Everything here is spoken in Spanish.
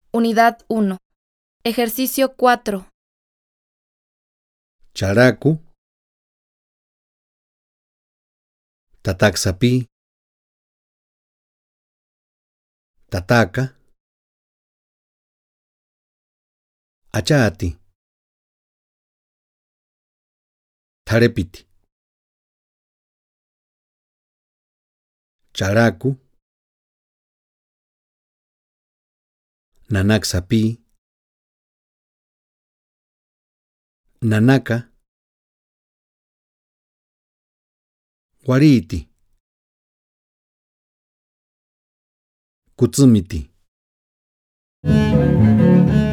Unidad 1. Ejercicio 4. Charaku, tataksapi, tataka, achati, tharepiti. Charaku, nanaksapi, nanaka, wariti, kutsumiti.